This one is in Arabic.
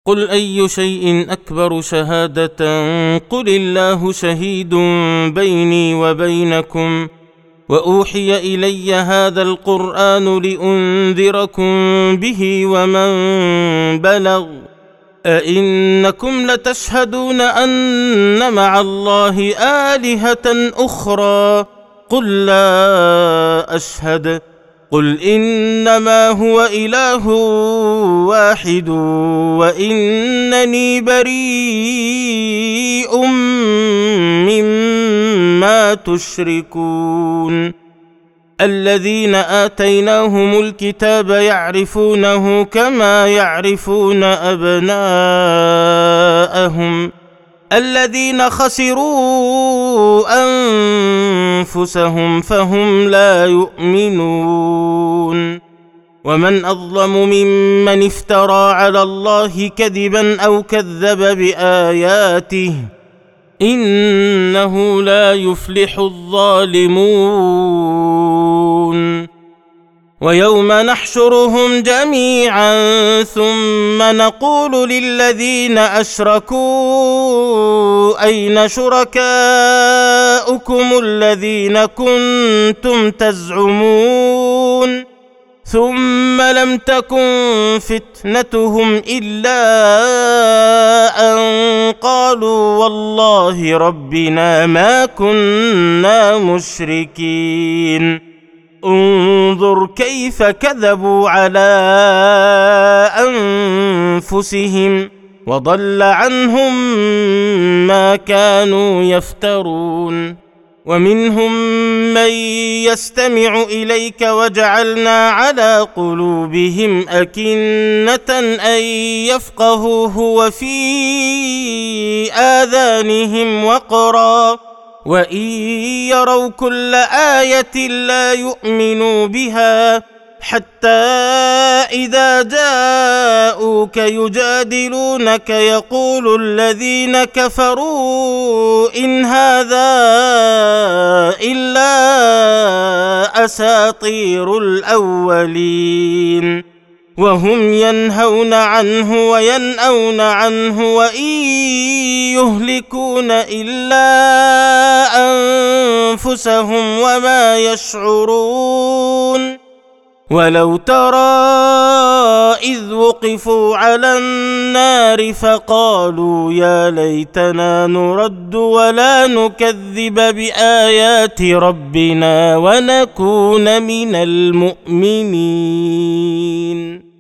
قل أي شيء أكبر شهادة قل الله شهيد بيني وبينكم وأوحي إلي هذا القرآن لأنذركم به ومن بلغ أئنكم لتشهدون أن مع الله آلهة أخرى قل لا أشهد قل إنما هو إله واحد وإنني بريء مما تشركون الذين آتيناهم الكتاب يعرفونه كما يعرفون أبناءهم الذين خسروا أنفسهم فهم لا يؤمنون ومن أظلم ممن افترى على الله كذبا أو كذب بآياته إنه لا يفلح الظالمون ويوم نحشرهم جميعا ثم نقول للذين أشركوا أين شركاؤكم الذين كنتم تزعمون ثم لم تكن فتنتهم إلا أن قالوا والله ربنا ما كنا مشركين انظر كيف كذبوا على أنفسهم وضل عنهم ما كانوا يفترون ومنهم من يستمع إليك وجعلنا على قلوبهم أكنة أن يفقهوه وفي آذانهم وقرا وإن يروا كل آية لا يؤمنوا بها حتى إذا جاءوك يجادلونك يقول الذين كفروا إن هذا إلا أساطير الأولين وهم ينهون عنه وينأون عنه وإن يهلكون إلا أنفسهم وما يشعرون ولو ترى إذ وقفوا على النار فقالوا يا ليتنا نرد ولا نكذب بآيات ربنا ونكون من المؤمنين